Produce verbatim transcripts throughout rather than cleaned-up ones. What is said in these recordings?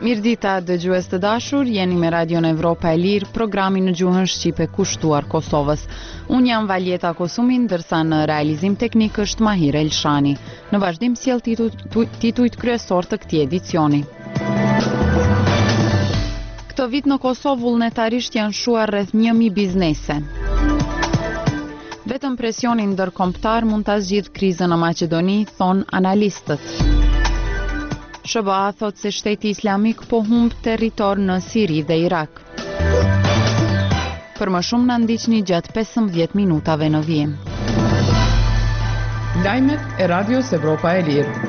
Mirdita dëgjues të dashur, jeni me Radion Evropa e Lirë, programin në gjuhën shqipe kushtuar Kosovës. Unë jam Valjeta Kosumi, ndërsa në realizim teknik është Mahir Elshani. Në vazhdim sjell titujt kryesor të këtij edicioni. Këtë vit në Kosovë vullnetarisht janë shuar rreth një mijë biznese. Vetëm presioni ndërkombëtar mund ta zgjidhë krizën në Maqedoni, thon analistët. S B A thot se shteti islamik po humb territor në Siri dhe Irak. Për më shumë na ndiqni gjatë pesëmbëdhjetë minutave në vijim. Lajmet e Radios Evropa e Lirë.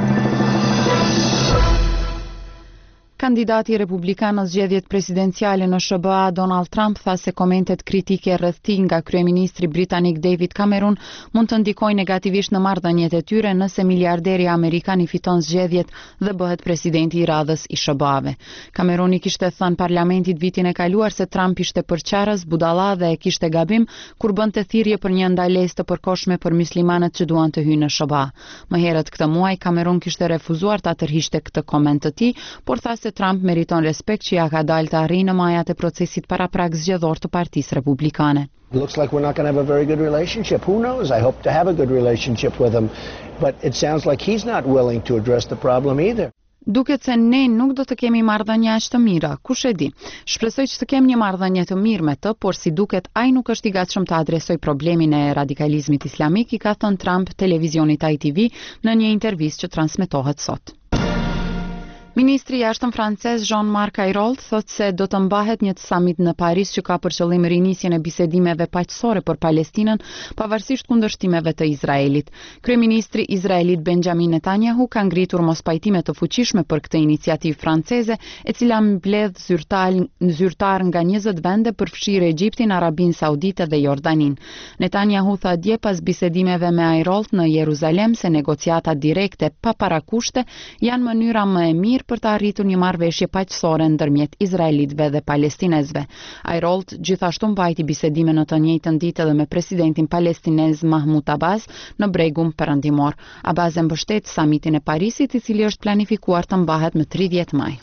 Kandidati republikan në zgjedhjet presidenciale në S B A Donald Trump tha se komentet kritike rreth tij nga kryeministri britanik David Cameron mund të ndikojnë negativisht në marrëdhëniet e tyre nëse miliarderi amerikan i fiton zgjedhjet dhe bëhet presidenti i radhës i S B A-ve. Cameroni kishte thënë parlamentit vitin e kaluar se Trump ishte përqarës, budalla dhe e kishte gabim kur bënte thirrje për një ndalesë të përkohshme për myslimanët që duan të hyjnë në S B A. Më herët këtë muaj Cameron kishte refuzuar ta tërhiqte këtë koment të tij, por tha se Trump meriton respekt që ja ka dalë të arrijë në majat e procesit paraprak zgjedhor të Partisë Republikane. Looks like we're not going to have a very good relationship. Who knows? I hope to have a good relationship with him, but it sounds like he's not willing to address the problem either. Duket se ne nuk do të kemi marrëdhënie aq të mira, kush e di. Shpresoj që të kemi një marrëdhënie të mirë me të, por si duket ai nuk është i gatshëm të adresoj problemin e radikalizmit islamik, i ka thënë Trump televizionit I T V në një intervistë që transmetohet sot. Ministri i jashtëm francez Jean-Marc Ayrault thot se do të mbahet një summit në Paris që ka për qëllim rinisjen e bisedimeve paqësore për Palestinën, pavarësisht kundërshtimeve të Izraelit. Kryeministri izraelit Benjamin Netanyahu ka ngritur mospajtime të fuqishme për këtë iniciativë franceze, e cila mbledh zyrtar, zyrtar nga njëzet vende përfshirë Egjiptin, Arabinë Saudite dhe Jordanin. Netanyahu tha dje pas bisedimeve me Ayrault në Jeruzalem se negociatat direkte pa parakushte janë mënyra më e mirë për të arritur një marrëveshje paqësore ndërmjet izraelitëve dhe palestinezëve. Ayrault gjithashtu mbajti bisedime në të njëjtën ditë edhe me presidentin palestinez Mahmoud Abbas në Bregun Perëndimor. Abbas e mbështet samitin e Parisit, i cili është planifikuar të mbahet më tridhjetë maj.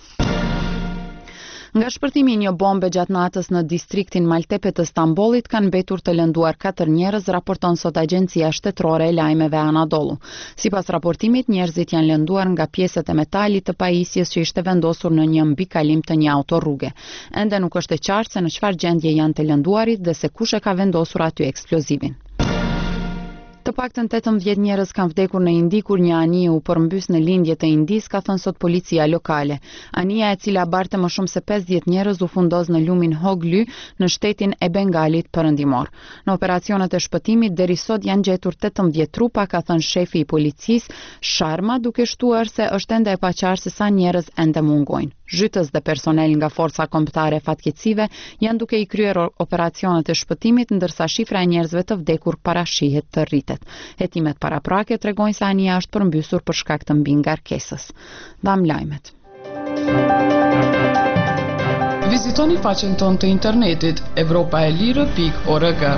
Nga shpërtimi i një bombe gjatë natës në distriktin Maltepe të Stambollit kanë mbetur të lënduar katër njerëz, raporton sot Agjencia Shtetërore e Lajmeve Anadolu. Sipas raportimit, njerëzit janë lënduar nga pjesët e metalit të pajisjes që ishte vendosur në një mbikalim të një autorrugë. Ende nuk është e qartë se në çfarë gjendje janë të lënduarit dhe se kush e ka vendosur aty eksplozivin. Të paktën tetëmbëdhjetë njerëz kanë vdekur në Indi kur një anije u përmbys në lindje të Indis, ka thënë sot policia lokale. Anija, e cila barte më shumë se pesëdhjetë njerëz, u fundoz në lumin Hogly në shtetin e Bengalit Perëndimor. Në operacionet e shpëtimit deri sot janë gjetur tetëmbëdhjetë trupa, ka thënë shefi i policisë Sharma, duke shtuar se është ende e paqartë se sa njerëz ende mungojnë. Zhytës dhe personel nga forca kombëtare fatkeqësive janë duke i kryer operacionet e shpëtimit, ndërsa shifra e njerëzve të vdekur parashihet të rritet. Hetimet paraprake tregojnë se anija është përmbysur për shkak të mbingarkesës. Dam lajmet. Vizitoni faqen tonë të internetit evropaelire pikë org.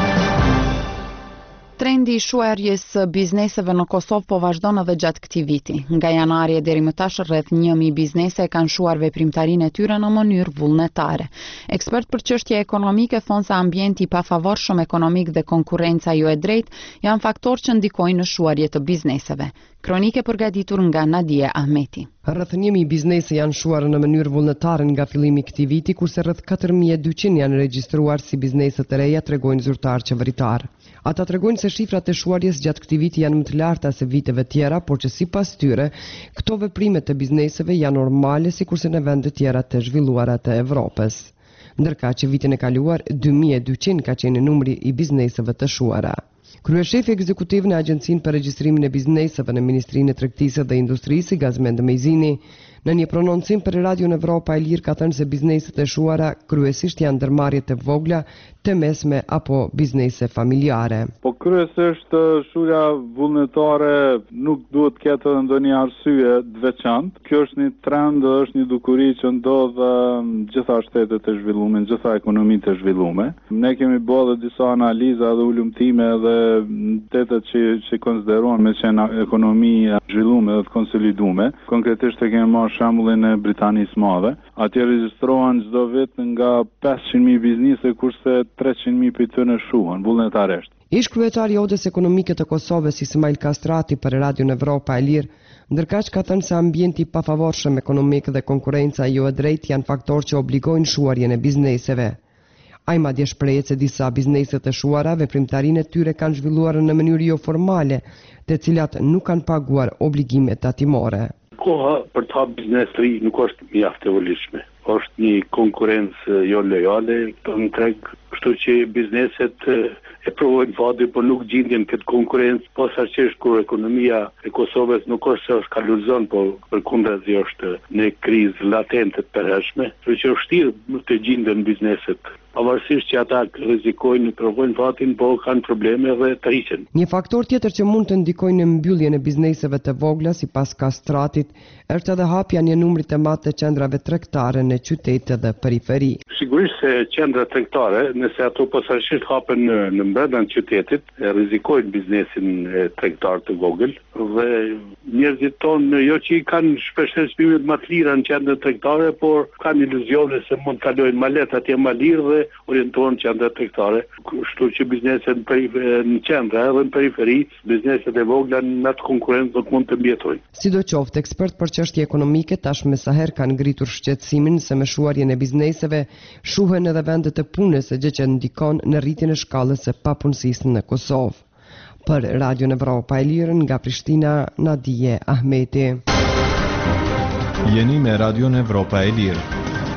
Trendi i shuarjes së bizneseve në Kosovë po vazhdon edhe gjatë këtij viti. Nga janari deri më tash rreth një mijë biznese kanë shuar veprimtarinë e tyre në mënyrë vullnetare. Ekspert për çështje ekonomike thonë se ambienti i pafavorshëm ekonomik dhe konkurrenca jo e drejtë janë faktorë që ndikojnë në shuarje të bizneseve. Kronike përgatitur nga Nadia Ahmeti. Rreth një mijë biznese janë shuar në mënyrë vullnetare nga fillimi i këtij viti, kurse rreth katër mijë e dyqind janë regjistruar si biznese të reja, tregojnë zyrtar qeveritar. Ata tregojnë se shifrat e shuarjes gjatë këtij viti janë më të larta se viteve tjera, por që sipas tyre, këto veprime të bizneseve janë normale sikurse në vende tjera të zhvilluara të Evropës. Ndërka që vitin e kaluar dy mijë e dyqind ka qenë numri i bizneseve të shuara. Kryeshefi ekzekutiv në Agjencinë për Regjistrimin e Bizneseve në Ministrinë e Tregtisë dhe Industrisë, Gazmend Mejzini, në një prononcim për Radion Evropa e Lirë ka thënë se bizneset e shuara kryesisht janë ndërmarrje të vogla, të mesme apo biznese familjare. Po kryesisht shuja vullnetare nuk duhet ketë ndonjë arsye të veçantë. Kjo është një trend, është një dukuri që ndodh në gjitha shtetet e zhvilluara, në gjitha ekonomitë e zhvilluara. Ne kemi bërë disa analiza dhe ulëmtime dhe shtetet që që konsiderohen me qenë ekonomi e zhvilluar dhe të konsoliduar. Konkretisht e kemi marrë shembullin e Britanisë Madhe. Atje regjistrohen çdo vit nga pesëqind mijë biznise, kurse treqind mijë prej tyre shuhen vullnetarisht. Ish kryetari i Odës Ekonomike të Kosovës Ismail Kastrati për Radion Evropa e Lirë, ndërkaq ka thënë se ambienti pafavorshëm ekonomik dhe konkurenca jo e drejtë janë faktorë që obligojnë shuarjen e bizneseve. Ai madje shprehet se disa biznese të shuara veprimtarinë e tyre kanë zhvilluar në mënyrë jo formale, të cilat nuk kanë paguar obligimet tatimore. Koha për të hapë biznes të ri nuk është mjaft e volishme. Është një konkurrencë jo lojale në treg, kështu që bizneset e provojnë vadi, por nuk gjindjen këtë konkurrencë, posaçërisht kur ekonomia e Kosovës nuk është se është kalurzon, por përkundrazi është në krizë latente të përhershme, kështu që është vështirë të gjenden bizneset. Pavarësisht që ata rrezikojnë, provojnë vatin, po kanë probleme dhe të rriqen. Një faktor tjetër që mund të ndikojë në mbylljen e bizneseve të vogla, sipas Kastratit, është edhe hapja një numri të madh të qendrave tregtare në qytete dhe periferi. Sigurisht se qendra tregtare, nëse ato posaçërisht hapen në, në brenda në qytetit, rrezikojnë biznesin e tregtar të vogël dhe njerëzit tonë jo që i kanë shpeshherë çmimet më të lira në qendra tregtare, por kanë iluzione se mund të kalojnë më lehtë atje më lirë dhe orientohen qendra tregtare. Kështu që bizneset në qendra edhe në periferi, bizneset e vogla në atë konkurrencë nuk mund të mbjetojnë. Sidoqoftë, ekspert për çështje ekonomike tashmë sa herë kanë ngritur shqetësimin se me shuarjen e bizneseve shuhen edhe vendet e punës, gjë që ndikon në rritjen e shkallës së papunësisë në Kosovë. Për Radion Evropa e Lirë nga Prishtina, Nadije Ahmeti. Jeni me Radion Evropa e Lirë.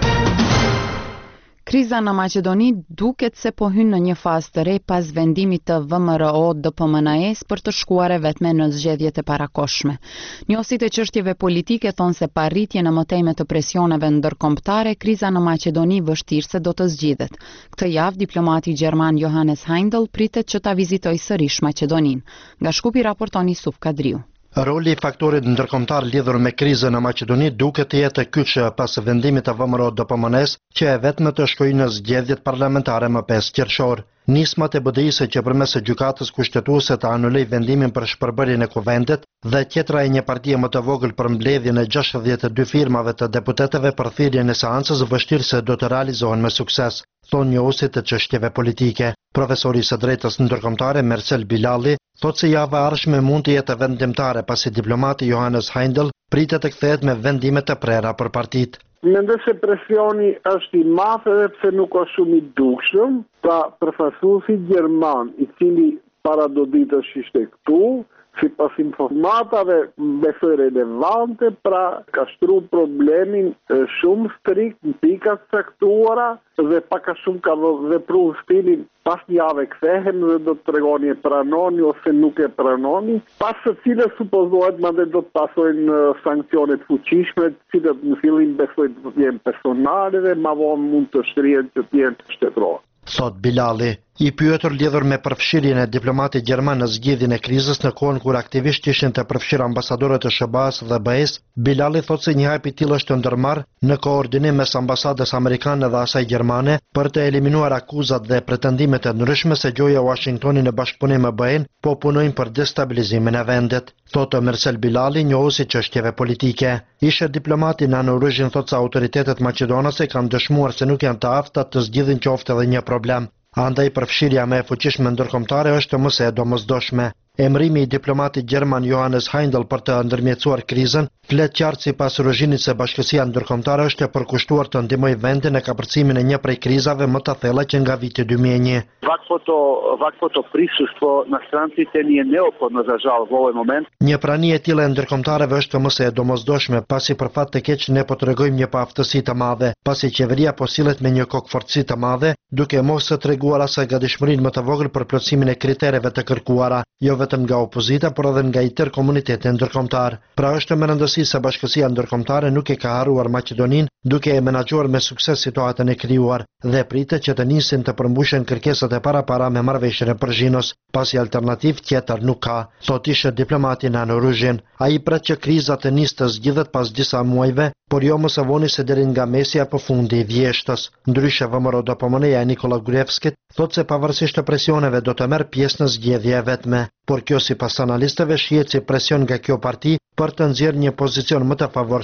Kriza në Maqedoni duket se po hyn në një fazë të re pas vendimit të V M R O D P M N A-s për të shkuar vetëm në zgjedhjet e parakohshme. Njohësit e çështjeve politike thonë se pa rritje në mëtejme të presioneve ndërkombëtare, kriza në Maqedoni vështirëse do të zgjidhet. Këtë javë diplomati gjerman Johannes Heindel pritet që ta vizitojë sërish Maqedoninë. Nga Shkupi raporton Yusuf Kadriu. Roli i faktorit ndërkombëtar lidhur me krizën në Maqedoni duket të jetë kyç pas vendimit të V M R O D P M N A-s që e vetme të shkojë në zgjedhjet parlamentare më pesë qershor. Nismat e B D I-së që përmes së gjykatës kushtetuese të anuloj vendimin për shpërbërjen e kuvendit dhe tjetra e një partie më të vogël për mbledhjen e gjashtëdhjetë e dy firmave të deputetëve për thirrjen e seancës vështirëse do të realizohen me sukses, thonë njohuesit të çështjeve politike. Profesori së drejtës ndërkombëtare Mersel Bilali thotë se java e ardhshme mund të jetë vendimtare pasi diplomati Johannes Heindel pritet të kthehet me vendime të prera për partitë. Mendoj se presioni është i madh edhe pse nuk është shumë i dukshëm, pra përfaqësuesi gjerman i cili para do ditësh ishte këtu, sipas informatave besoj relevante, pra ka shtruar problemin shumë strikt në pika të caktuara dhe pak a shumë ka vepruar stilin pas një javë kthehem dhe do të tregoni e pranoni ose nuk e pranoni, pas së cilës supozohet madje do të pasojnë sankcione të fuqishme, të cilat në fillim besoj të jenë personale dhe më vonë mund të shtrihen që të jenë shtetërore. Thot Bilali, i pyetur lidhur me përfshirjen e diplomatit gjerman në zgjidhjen e krizës në kohën kur aktivisht ishin të përfshirë ambasadorët e S B A-s dhe B E-s, Bilali thot se një hap i tillë është ndërmarrë në koordinim mes ambasadës amerikane dhe asaj gjermane për të eliminuar akuzat dhe pretendimet e ndryshme se gjoja Washingtoni në bashkëpunim me B E-n po punojnë për destabilizimin e vendit. Thotë Mersel Bilali, njohuesi çështjeve politike. Ishe diplomati në Noruzhin thot se autoritetet maqedonase kanë dëshmuar se nuk janë të afta të zgjidhin qoftë edhe një problem. Andaj përfshirja me e fuqishme ndërkombëtare është mëse e domosdoshme. Emrimi i diplomatit gjerman Johannes Heindel për të ndërmjetësuar krizën flet qartë sipas Ruzhinit se bashkësia ndërkombëtare është e përkushtuar të ndihmojë vendin në kapërcimin e një prej krizave më të thella që nga viti dy mijë e një. Ovakvo to, ovakvo to prisustvo na stranci te nije neophodno za žal v ovaj moment. Një prani e tillë e ndërkombëtareve është mëse e domosdoshme, pasi për fat të keq ne po tregojmë një paaftësi të madhe, pasi qeveria po sillet me një kokfortësi të madhe, duke mos së treguar asaj gatishmërinë më të vogël për plotësimin e kritereve të kërkuara, jo vetëm nga opozita, por edhe nga i tërë komuniteti ndërkombëtar. Pra është me rëndësi se bashkësia ndërkombëtare nuk e ka harruar Maqedoninë, duke e menaxhuar me sukses situatën e krijuar dhe pritet që të nisin të përmbushen kërkesat e parapara me marrëveshjen e Përzhinos, pasi alternativë tjetër nuk ka, thot ishte diplomati në Noruzhin. Ai pret që kriza të nisë të zgjidhet pas disa muajve, por jo më së voni se deri nga mesi apo fundi i vjeshtës. Ndryshe V M R O D P M N A-ja e Nikola Gruevskit thot se pavarësisht të presioneve do të merr pjesë në zgjedhje e vetme, por kjo sipas analistëve shihet si presion nga kjo parti për të nxjerrë një pozicion më të favorshëm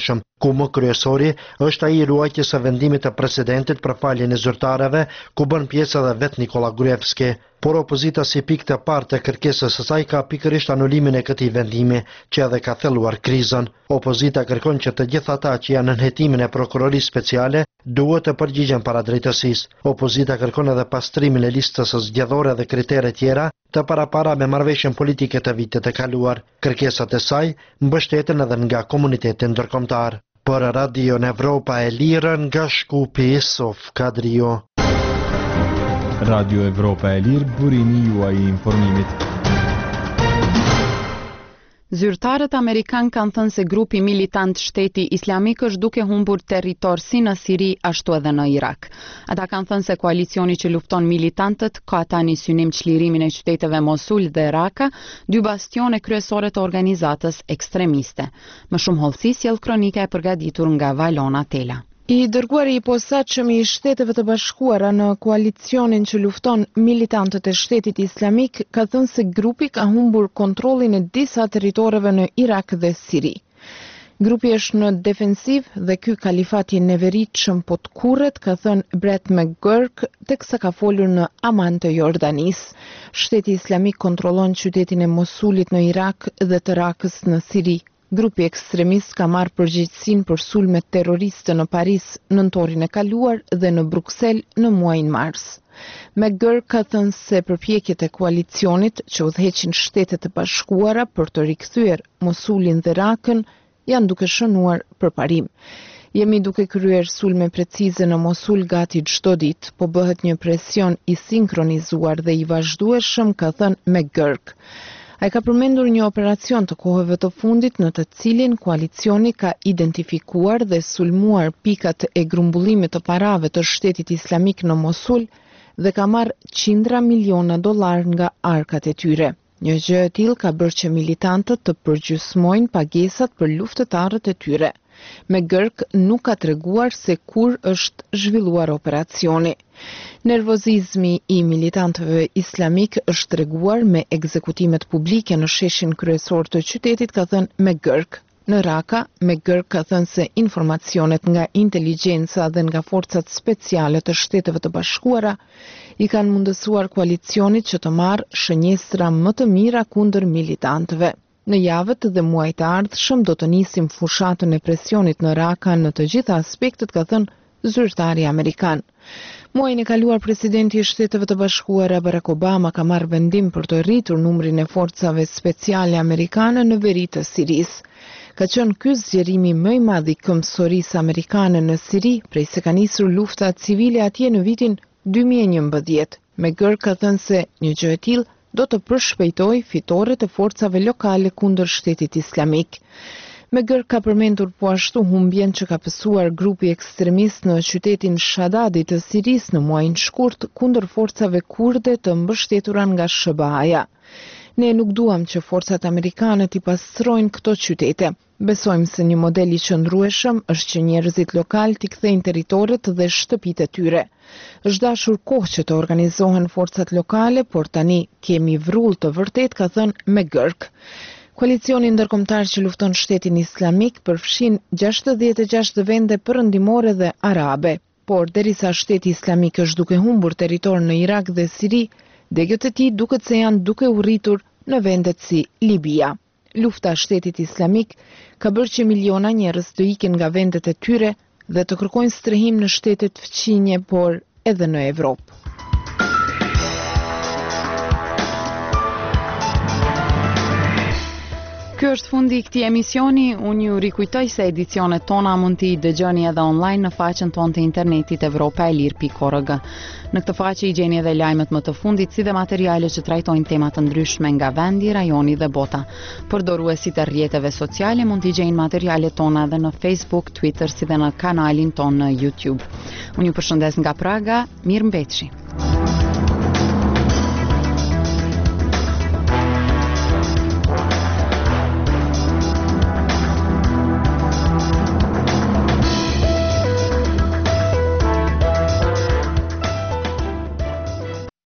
ku më kryesori është ai i ruajtjes së vendimit të presidentit për faljen e zyrtarëve, ku bën pjesë edhe vet Nikola Gruevski. Por opozita si pikë të parë të kërkesës së saj ka pikërisht anulimin e këtij vendimi, që edhe ka thelluar krizën. Opozita kërkon që të gjithë ata që janë në hetimin e prokurorisë speciale duhet të përgjigjen para drejtësisë. Opozita kërkon edhe pastrimin e listës së zgjedhore dhe kritere tjera të parapara me marrëveshjen politike të vitit të kaluar. Kërkesat e saj mbështeten edhe nga komuniteti ndërkombëtar. Për Radio Evropa e Lirë nga Shkupi, Sof Kadrio. Radio Evropa e Lirë, burimi juaj i informimit. Zyrtarët amerikan kanë thënë se grupi militant Shteti Islamik është duke humbur territor si në Siri ashtu edhe në Irak. Ata kanë thënë se koalicioni që lufton militantët ka tani synim çlirimin e qyteteve Mosul dhe Raqqa, dy bastione kryesore të organizatës ekstremiste. Më shumë hollësi sjell kronika e përgatitur nga Valona Tela. I dërguari i posaçëm i Shteteve të Bashkuara në koalicionin që lufton militantët e Shtetit Islamik ka thënë se grupi ka humbur kontrollin e disa territoreve në Irak dhe Siri. Grupi është në defensiv dhe ky kalifat i neveritshëm po të kurret, ka thënë Brett McGurk teksa ka folur në Aman të Jordanisë. Shteti Islamik kontrollon qytetin e Mosulit në Irak dhe të Rakës në Siri. Grupi ekstremist ka marrë përgjegjësinë për sulmet terroriste në Paris nëntorin e kaluar dhe në Bruksel në muajin mars. McGurk ka thënë se përpjekjet e koalicionit që udhëheqin Shtetet e Bashkuara për të rikthyer Mosulin dhe Rakën janë duke shënuar për parim. Jemi duke kryer sulme precize në Mosul gati çdo ditë, po bëhet një presion i sinkronizuar dhe i vazhdueshëm, ka thënë McGurk. Ai ka përmendur një operacion të kohëve të fundit në të cilin koalicioni ka identifikuar dhe sulmuar pikat e grumbullimit të parave të Shtetit Islamik në Mosul dhe ka marrë qindra miliona dollar nga arkat e tyre. Një gjë e tillë ka bërë që militantët të përgjysmojnë pagesat për luftëtarët e tyre. McGurk nuk ka treguar se kur është zhvilluar operacioni. Nervozizmi i militantëve islamik është treguar me ekzekutimet publike në sheshin kryesor të qytetit, ka thënë McGurk. Në Raqqa, McGurk ka thënë se informacionet nga inteligjenca dhe nga forcat speciale të Shteteve të Bashkuara i kanë mundësuar koalicionit që të marrë shënjestra më të mira kundër militantëve. Në javët dhe muajt e ardhshëm do të nisim fushatën e presionit në Raqqa në të gjitha aspektet, ka thënë zyrtari amerikan. Muajin e kaluar presidenti i Shteteve të Bashkuara Barack Obama ka marrë vendim për të rritur numrin e forcave speciale amerikane në veri të Sirisë. Ka qenë ky zgjerimi më i madh i këmbësorisë amerikane në Siri prej se ka nisur lufta civile atje në vitin dy mijë e njëmbëdhjetë. McGurk ka thënë se një gjë e tillë do të përshpejtoj fitoret e forcave lokale kundër Shtetit Islamik. McGurk ka përmendur po ashtu humbjen që ka pësuar grupi ekstremist në qytetin Shadadi të Sirisë në muajin shkurt kundër forcave kurde të mbështetura nga S B A-ja. Ne nuk duam që forcat amerikane t'i pastrojnë këto qytete. Besojmë se një model i qëndrueshëm është që njerëzit lokal t'i kthejnë territoret dhe shtëpitë e tyre. Është dashur kohë që të organizohen forcat lokale, por tani kemi vrull të vërtet, ka thënë McGurk. Koalicioni ndërkombëtar që lufton Shtetin Islamik përfshin gjashtëdhjetë e gjashtë vende perëndimore dhe arabe, por derisa Shteti Islamik është duke humbur territor në Irak dhe Siri, degët e tij duket se janë duke u rritur në vendet si Libia. Lufta e Shtetit Islamik ka bërë që miliona njerëz të ikin nga vendet e tyre dhe të kërkojnë strehim në shtetet fqinje, por edhe në Evropë. Ky është fundi i këtij emisioni. Unë ju rikujtoj se edicionet tona mund t'i dëgjoni edhe online në faqen tonë të internetit evropa e lir pikë org. Në këtë faqe i gjeni edhe lajmet më të fundit, si dhe materiale që trajtojnë tema të ndryshme nga vendi, rajoni dhe bota. Përdoruesit e rrjeteve sociale mund t'i gjejnë materialet tona edhe në Facebook, Twitter, si dhe në kanalin tonë në YouTube. Unë ju përshëndes nga Praga, mirëmbëjtje.